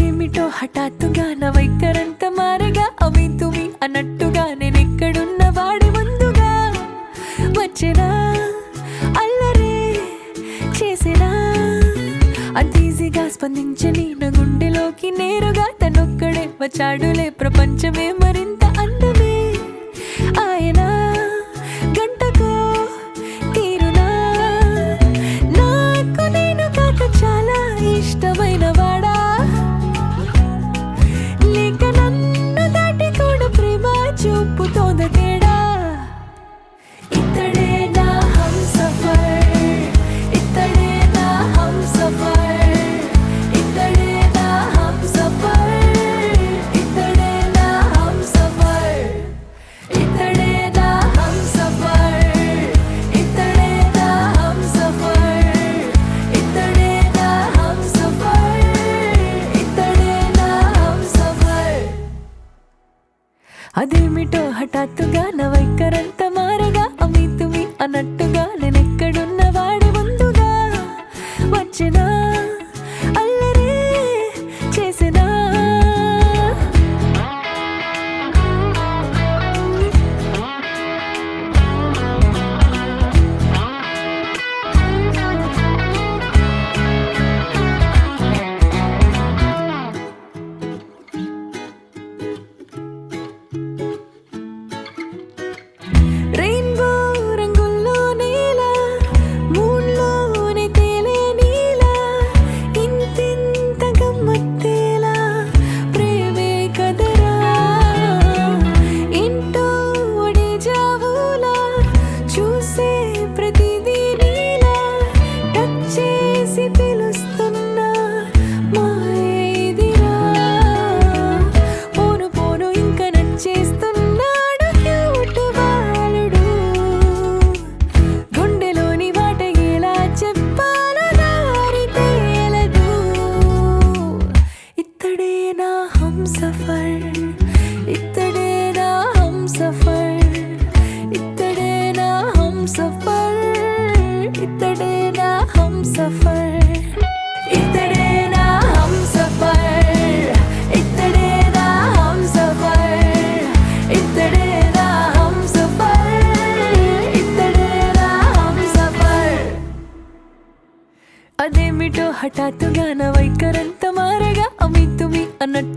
అదేమిటో హఠాత్తుగా నా వైఖరంత మారగా అవి తుమి అన్నట్టుగా నేనెక్కడున్న వాడి ముందుగా వచ్చేనా అల్లరే చేసేనా అంత ఈజీగా స్పందించని నా గుండెలోకి నేరుగా తనొక్కడే వచ్చాడులే ప్రపంచమే మరింత అందమే ఆయన గంటకో తీరునా నాకు నేను కాక చాలా ఇష్టమైన వాడా లేక నన్ను దాటి కూడా ప్రేమ చూపుతోంద తేడా ఇతడే నా హంసఫర్ ఇతడే నా హంసఫర్ ఇతడే నా హంసఫర్ ఇతడే నా హంసఫర్ ఇతడే నా హంసఫర్ ఇతడే నా హంసఫర్ ఇతడే నా హంసఫర్ ఇతడే నా హంసఫర్ అదేమిటో హఠాత్తుగా నా వైఖరంత మారగా అవి తుమి అన్నట్టుగా నేనెక్కడున్న వాడి ముందుగా వచ్చేనా అల్లరే చేసేనా రెయిన్బో రంగుల్లో నేలా మూన్లోనే తేలే నీలా ఇంతింత గమ్మత్తేలా ప్రేమే కదరా ఇంటో ఒడి జావులా చూసే ప్రతిదీ నీలా టచ్ చేసి పిలుస్తున్నా మాయేదిరా పోను పోను ఇంకా నచ్చేస్తున్నాడు క్యూట్ బాలుడు గుండెలోని మాట ఎలా చెప్పాలో దారి తేలదు ఇతడే నా హంసఫర్ ఇతడే నా హంసఫర్ ఇతడే నా హంసఫర్ ఇతడే నా హంసఫర్ ఇతడే నా హంసఫర్ ఇతడే నా హంసఫర్ ఇతడే నా హంసఫర్ ఇతడే నా హంసఫర్ అదేమిటో హఠాత్తుగా నా వైఖరంత మారగా అవి తుమి అన్నట్టు